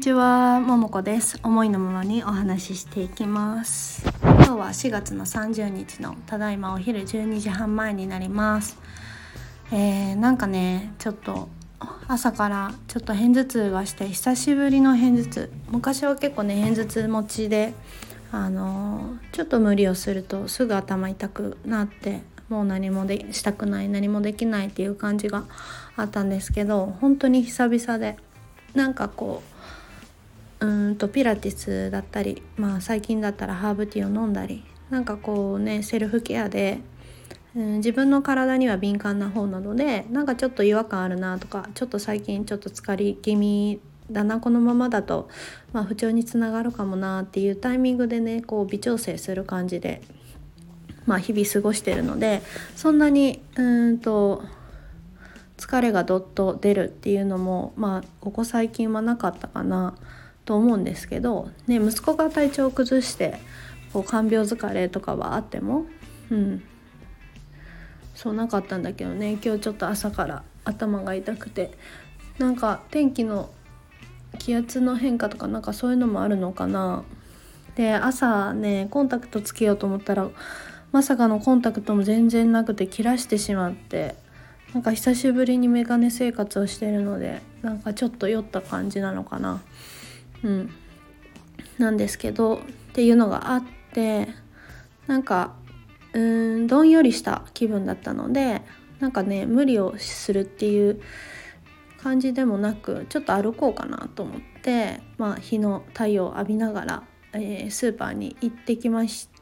ちは、ももこです。思いのままにお話ししていきます。今日は4月の30日のただいまお昼12時半前になります。なんかね、ちょっと朝からちょっと片頭痛がして、久しぶりの片頭痛。昔は結構ね、片頭痛持ちでちょっと無理をするとすぐ頭痛くなって、もう何もしたくない、何もできないっていう感じがあったんですけど、本当に久々で、なんかこうピラティスだったり、最近だったらハーブティーを飲んだり、なんかこうね、セルフケアで、自分の体には敏感な方なので、なんかちょっと違和感あるなとか、ちょっと最近ちょっと疲れ気味だな、このままだと、不調につながるかもなっていうタイミングでね、こう微調整する感じで、日々過ごしているので、そんなに疲れがどっと出るっていうのも、ここ最近はなかったかなと思うんですけど、ね、息子が体調を崩してこう看病疲れとかはあっても、そうなかったんだけどね、今日ちょっと朝から頭が痛くて、なんか天気の気圧の変化とか、なんかそういうのもあるのかな。で、朝ね、コンタクトつけようと思ったら、まさかのコンタクトも全然なくて切らしてしまって、なんか久しぶりにメガネ生活をしているので、なんかちょっと酔った感じなのかな、なんですけど、っていうのがあって、なんかどんよりした気分だったので、なんかね、無理をするっていう感じでもなく、ちょっと歩こうかなと思って、日の太陽を浴びながら、スーパーに行ってきました。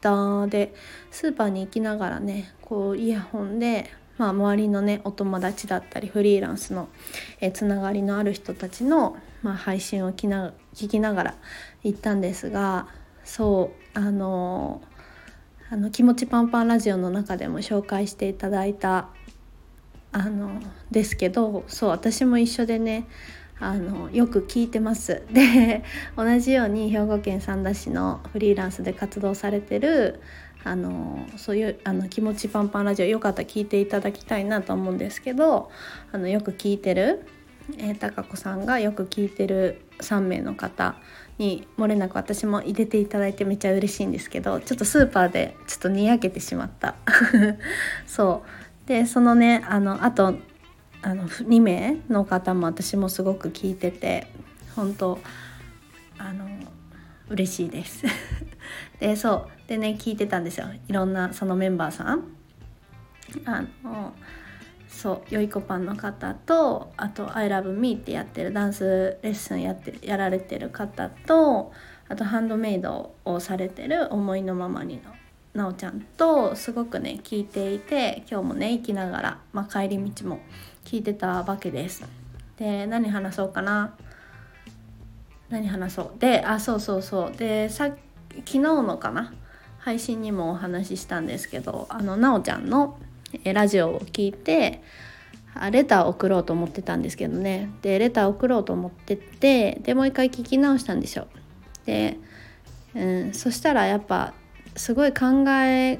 で、スーパーに行きながらね、こうイヤホンで、周りのね、お友達だったりフリーランスの、つながりのある人たちの、配信を聞きながら行ったんですが、そう気持ちパンパンラジオの中でも紹介していただいたですけど、そう、私も一緒でね、よく聞いてます。で、同じように兵庫県三田市のフリーランスで活動されてるそういう気持ちパンパンラジオ、よかったら聞いていただきたいなと思うんですけど、よく聞いてる、高子さんがよく聞いてる3名の方に漏れなく私も入れていただいてめっちゃ嬉しいんですけど、ちょっとスーパーでちょっとにやけてしまったそうで、そのね、あと2名の方も私もすごく聞いてて、本当嬉しいですで、そうでね、聞いてたんですよ。いろんなそのメンバーさん、よいこパンの方と、あと I love me ってやってるダンスレッスンやられてる方と、あとハンドメイドをされてる思いのままにのなおちゃんと、すごくね聞いていて、今日もね行きながら、帰り道も聞いてたわけです。で、何話そうで、で、昨日のかな、配信にもお話ししたんですけど、なおちゃんのラジオを聞いて、レターを送ろうと思ってたんですけどね。で、レターを送ろうと思ってて、でもう一回聞き直したんですよ。で、そしたらやっぱすごい考え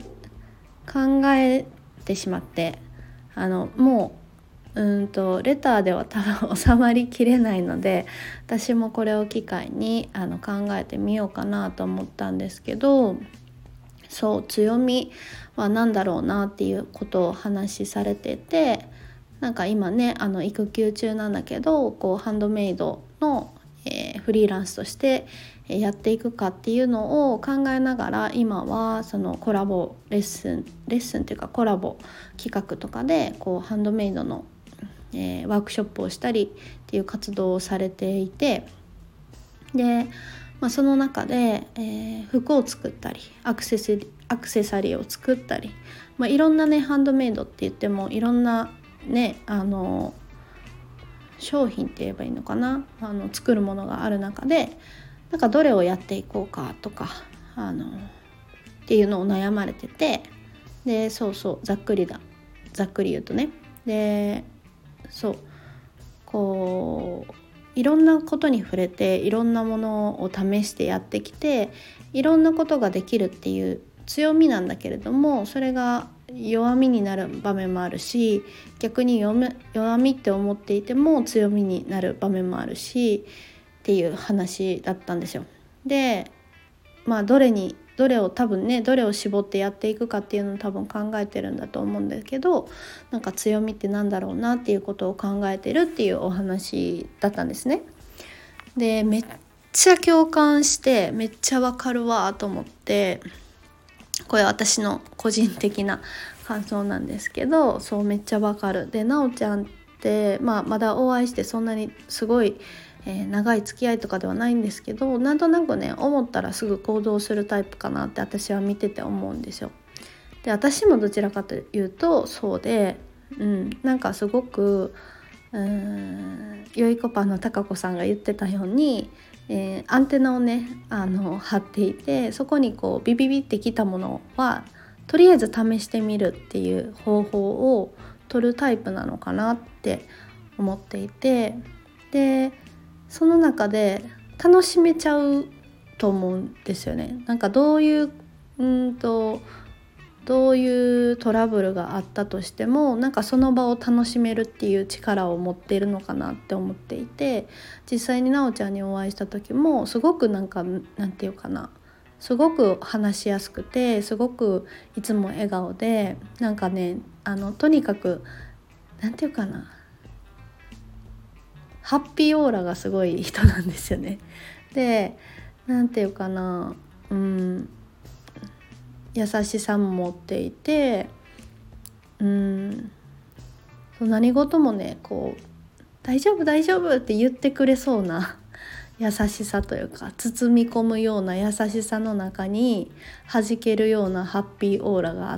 てしまって、もうレターでは多分収まりきれないので、私もこれを機会に考えてみようかなと思ったんですけど、そう、強みは何だろうなっていうことを話しされてて、なんか今ね、育休中なんだけど、こうハンドメイドの、フリーランスとしてやっていくかっていうのを考えながら、今はそのコラボレッスンっていうか、コラボ企画とかでこうハンドメイドの、ワークショップをしたりっていう活動をされていて、で、その中で、服を作ったりアクセサリーを作ったり、いろんなね、ハンドメイドって言ってもいろんなね、商品って言えばいいのかな、作るものがある中で、なんかどれをやっていこうかとかっていうのを悩まれてて、で、ざっくり言うとね、で、こういろんなことに触れて、いろんなものを試してやってきて、いろんなことができるっていう強みなんだけれども、それが弱みになる場面もあるし、逆に弱みって思っていても強みになる場面もあるし、 っていう話だったんですよ。でどれを多分ねどれを絞ってやっていくかっていうのを多分考えてるんだと思うんだけど、なんか強みってなんだろうなっていうことを考えてるっていうお話だったんですね。でめっちゃ共感してめっちゃわかるわと思って、これは私の個人的な感想なんですけど、そうめっちゃわかる。でなおちゃんって、まだお会いしてそんなにすごい、長い付き合いとかではないんですけど、なんとなくね思ったらすぐ行動するタイプかなって私は見てて思うんですよ。で私もどちらかというとそうで、なんかすごくよいこぱんのたかこさんが言ってたように、アンテナをね張っていて、そこにこうビビビってきたものはとりあえず試してみるっていう方法を取るタイプなのかなって思っていて、でその中で楽しめちゃうと思うんですよね。なんかどういうトラブルがあったとしても、なんかその場を楽しめるっていう力を持っているのかなって思っていて、実際になおちゃんにお会いした時もすごくなんていうかな、すごく話しやすくて、すごくいつも笑顔で、なんかねとにかくなんていうかな、ハッピーオーラがすごい人なんですよね。でなんていうかな、優しさも持っていて、何事もねこう大丈夫大丈夫って言ってくれそうな優しさというか、包み込むような優しさの中に弾けるようなハッピーオーラがあって、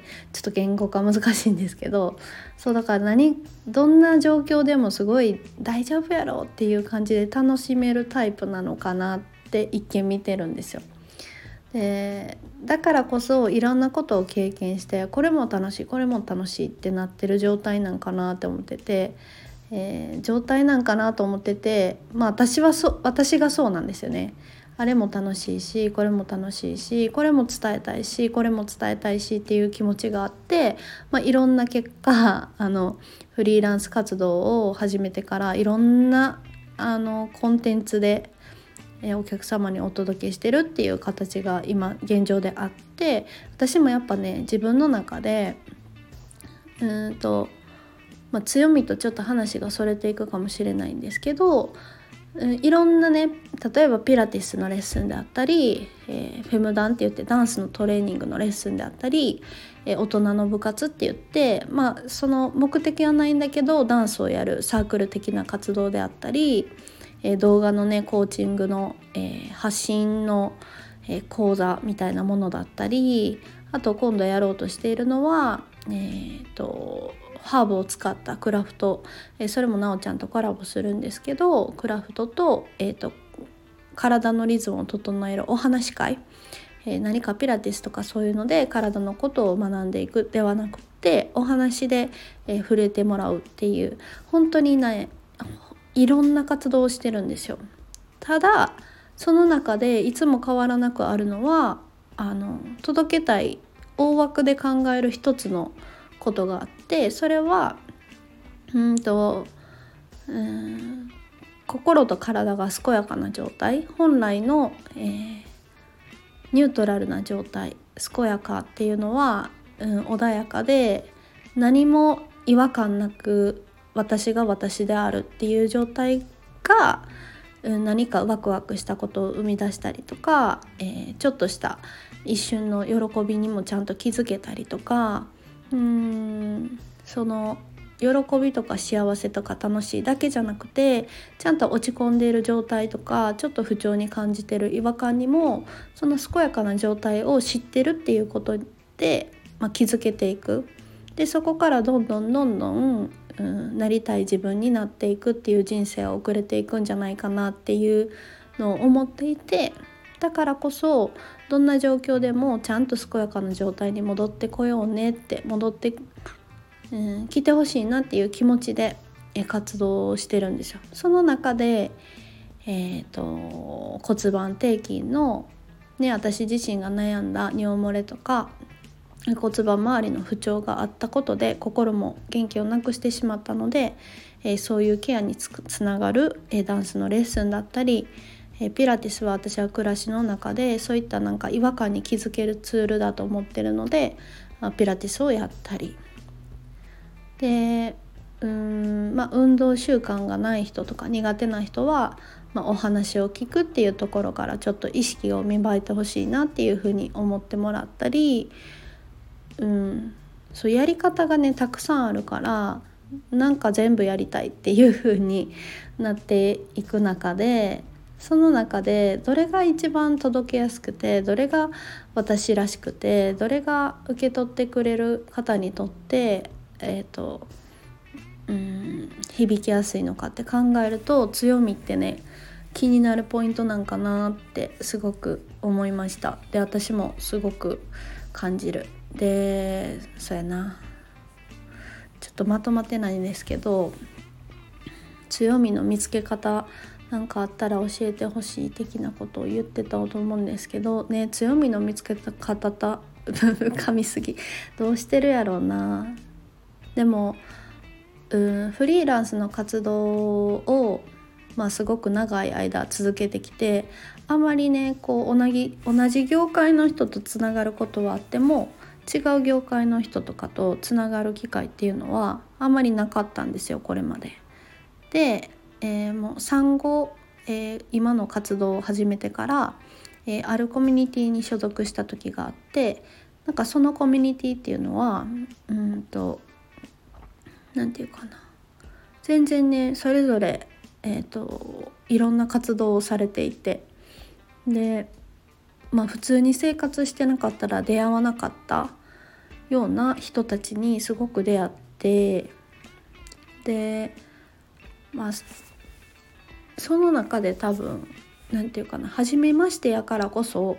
ちょっと言語化難しいんですけど、そうだからどんな状況でもすごい大丈夫やろっていう感じで楽しめるタイプなのかなって一見見てるんですよ。でだからこそいろんなことを経験して、これも楽しいこれも楽しいってなってる状態なんかなって思ってて、状態なんかなと思ってて、私がそうなんですよね。あれも楽しいしこれも楽しいし、これも伝えたいしこれも伝えたいしっていう気持ちがあって、いろんな結果フリーランス活動を始めてからいろんなコンテンツでお客様にお届けしてるっていう形が今現状であって、私もやっぱね自分の中で強みとちょっと話がそれていくかもしれないんですけど、いろんなね、例えばピラティスのレッスンであったり、フェムダンって言ってダンスのトレーニングのレッスンであったり、大人の部活って言って、その目的はないんだけどダンスをやるサークル的な活動であったり、動画のねコーチングの、発信の、講座みたいなものだったり、あと今度やろうとしているのはハーブを使ったクラフト、それもなおちゃんとコラボするんですけど、クラフトと、体のリズムを整えるお話し会、何かピラティスとかそういうので体のことを学んでいくではなくて、お話で、触れてもらうっていう、本当にねいろんな活動をしてるんですよ。ただその中でいつも変わらなくあるのは届けたい大枠で考える一つのことがあって、それは心と体が健やかな状態、本来の、ニュートラルな状態、健やかっていうのは、穏やかで何も違和感なく私が私であるっていう状態が、何かワクワクしたことを生み出したりとか、ちょっとした一瞬の喜びにもちゃんと気づけたりとか、その喜びとか幸せとか楽しいだけじゃなくて、ちゃんと落ち込んでいる状態とかちょっと不調に感じている違和感にもその健やかな状態を知ってるっていうことで、気づけていく。でそこからどんどん、なりたい自分になっていくっていう人生を送れていくんじゃないかなっていうのを思っていて、だからこそどんな状況でもちゃんと健やかな状態に戻ってこようねって、戻って来てほしいなっていう気持ちで活動をしてるんですよ。その中で、骨盤底筋の、私自身が悩んだ尿漏れとか骨盤周りの不調があったことで心も元気をなくしてしまったので、そういうケアにつながる、ダンスのレッスンだったり、ピラティスは私は暮らしの中でそういったなんか違和感に気づけるツールだと思ってるので、ピラティスをやったりで、運動習慣がない人とか苦手な人は、お話を聞くっていうところからちょっと意識を芽生えてほしいなっていうふうに思ってもらったり、そうやり方がねたくさんあるからなんか全部やりたいっていう風になっていく中で、その中でどれが一番届けやすくて、どれが私らしくて、どれが受け取ってくれる方にとって響きやすいのかって考えると、強みってね気になるポイントなんかなってすごく思いました。で私もすごく感じる。でそうやな、ちょっとまとまってないんですけど、強みの見つけ方なんかあったら教えてほしい的なことを言ってたと思うんですけどね。強みの見つけ方と噛みすぎどうしてるやろうな。でもフリーランスの活動を、すごく長い間続けてきて、あまりねこう同じ業界の人とつながることはあっても違う業界の人とかとつながる機会っていうのはあんまりなかったんですよ、これまで。で、もう産後、今の活動を始めてから、あるコミュニティに所属した時があって、なんかそのコミュニティっていうのはなんていうかな、全然ねそれぞれ、いろんな活動をされていて、で、普通に生活してなかったら出会わなかったような人たちにすごく出会って、でその中で多分なんていうかな、初めましてやからこそ、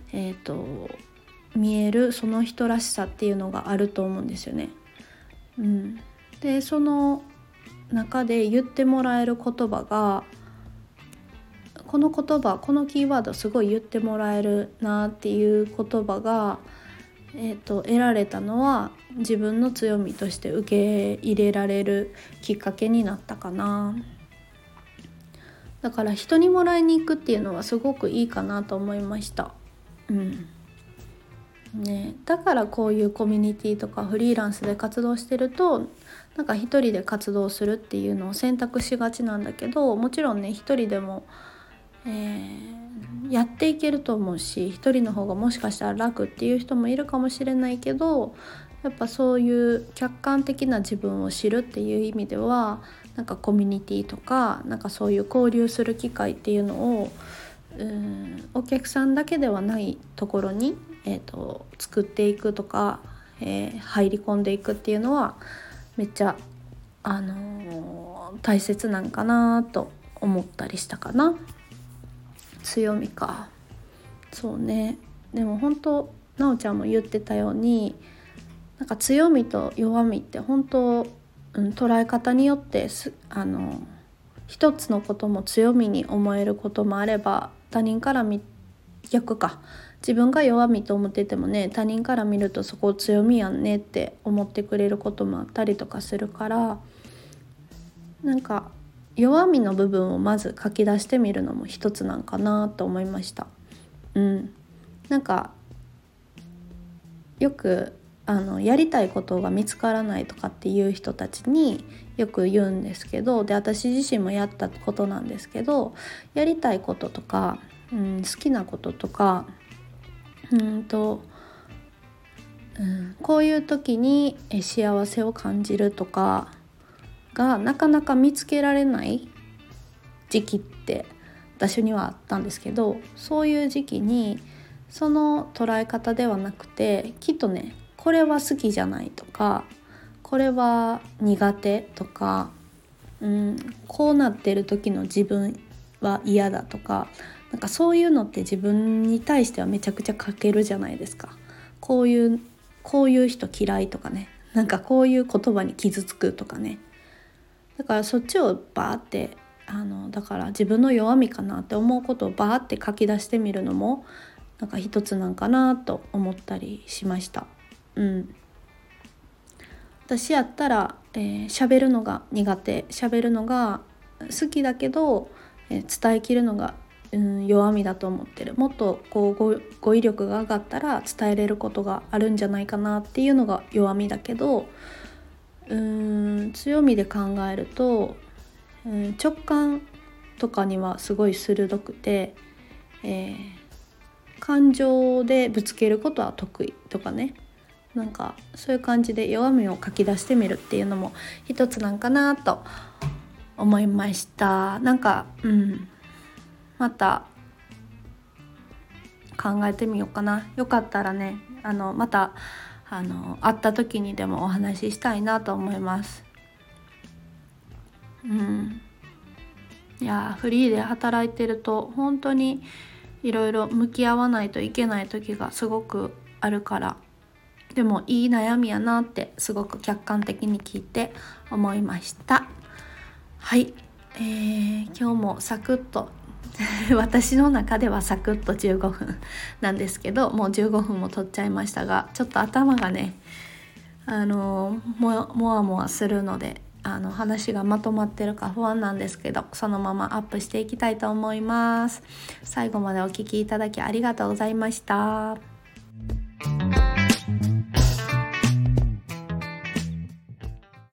見えるその人らしさっていうのがあると思うんですよね。でその中で言ってもらえる言葉が、このキーワードすごい言ってもらえるなっていう言葉が、得られたのは自分の強みとして受け入れられるきっかけになったかな。だから人にもらいに行くっていうのはすごくいいかなと思いました。だからこういうコミュニティとかフリーランスで活動してると、なんか一人で活動するっていうのを選択しがちなんだけど、もちろんね一人でも、やっていけると思うし、一人の方がもしかしたら楽っていう人もいるかもしれないけど、やっぱそういう客観的な自分を知るっていう意味では、なんかコミュニティとかなんかそういう交流する機会っていうのをお客さんだけではないところに、作っていくとか、入り込んでいくっていうのはめっちゃ、大切なんかなと思ったりしたかな。強みか、そうね。でも本当なおちゃんも言ってたように、なんか強みと弱みって本当、捉え方によって一つのことも強みに思えることもあれば、逆か、自分が弱みと思っててもね、他人から見るとそこ強みやんねって思ってくれることもあったりとかするから、なんか弱みの部分をまず書き出してみるのも一つなんかなと思いました。なんかよくやりたいことが見つからないとかっていう人たちによく言うんですけど、で私自身もやったことなんですけど、やりたいこととか、好きなこととか、こういう時に幸せを感じるとかがなかなか見つけられない時期って私にはあったんですけど、そういう時期にその捉え方ではなくて、きっとねこれは好きじゃないとか、これは苦手とか、こうなってる時の自分は嫌だとか、なんかそういうのって自分に対してはめちゃくちゃ書けるじゃないですか。こういう人嫌いとかね、なんかこういう言葉に傷つくとかね。だからそっちをバーってだから自分の弱みかなって思うことをバーって書き出してみるのもなんか一つなんかなと思ったりしました。 私やったら喋るのが苦手、喋るのが好きだけど、伝えきるのが、弱みだと思ってる。もっとこう語彙力が上がったら伝えれることがあるんじゃないかなっていうのが弱みだけど、強みで考えると、直感とかにはすごい鋭くて、感情でぶつけることは得意とかね、なんかそういう感じで弱みを書き出してみるっていうのも一つなんかなと思いました。なんかまた考えてみようかな。よかったらね、また会った時にでもお話ししたいなと思います。いやフリーで働いてると本当にいろいろ向き合わないといけない時がすごくあるから、でもいい悩みやなってすごく客観的に聞いて思いました。はい、今日もサクッと私の中ではサクッと15分なんですけど、もう15分も取っちゃいましたが、ちょっと頭がねもわもわするので話がまとまってるか不安なんですけど、そのままアップしていきたいと思います。最後までお聞きいただきありがとうございました。